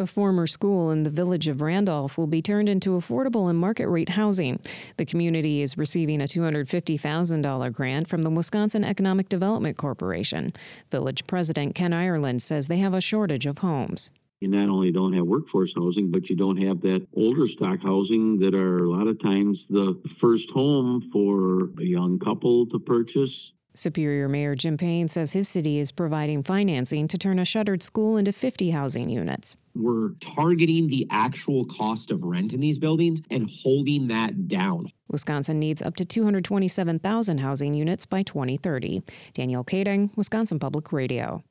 A former school in the village of Randolph will be turned into affordable and market-rate housing. The community is receiving a $250,000 grant from the Wisconsin Economic Development Corporation. Village President Ken Ireland says they have a shortage of homes. You not only don't have workforce housing, but you don't have that older stock housing that are a lot of times the first home for a young couple to purchase. Superior Mayor Jim Payne says his city is providing financing to turn a shuttered school into 50 housing units. We're targeting the actual cost of rent in these buildings and holding that down. Wisconsin needs up to 227,000 housing units by 2030. Danielle Kading, Wisconsin Public Radio.